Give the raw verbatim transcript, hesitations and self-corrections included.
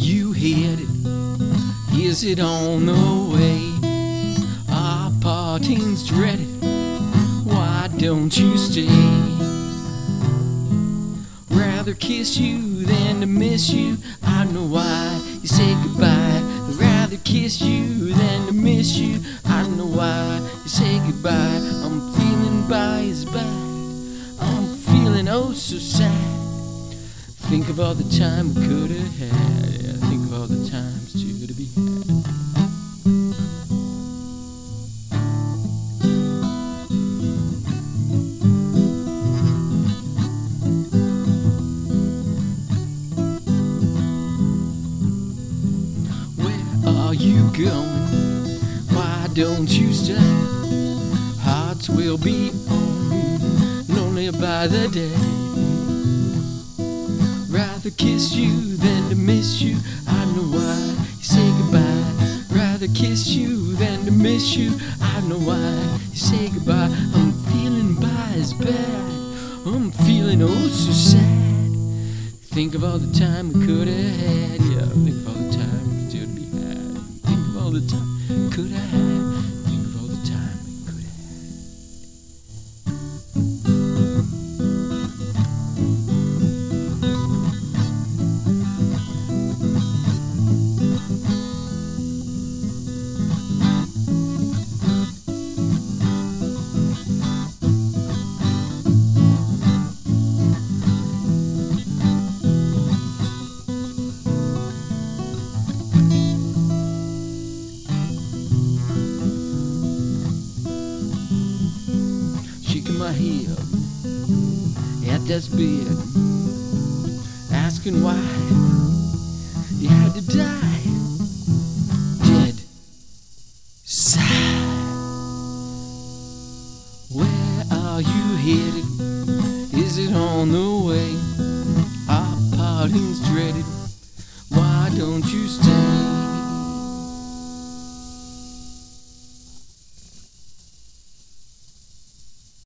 you headed? Is it on the way? Our parting's dreaded. Why don't you stay? Rather kiss you than to miss you. I know why you say goodbye. Rather kiss you than to miss you. I know why you say goodbye. I'm feeling by his bad. I'm feeling oh so sad. Think of all the time we could have had. Yeah, think of all the times too to be had. Where are you going? Why don't you stay? Hearts will be on, lonely by the day. Rather kiss you than to miss you. I know why you say goodbye. Rather kiss you than to miss you. I know why you say goodbye. I'm feeling by as bad. I'm feeling oh so sad. Think of all the time we could have had. Yeah, think of all the time we could still be had. Think of all the time we could have had. Think of all the time we could have had. Shaking my head at that bed, asking why you had to die. Dead sad. Where are you headed? Is it on the way? Our parting's dreaded. Why don't you stay?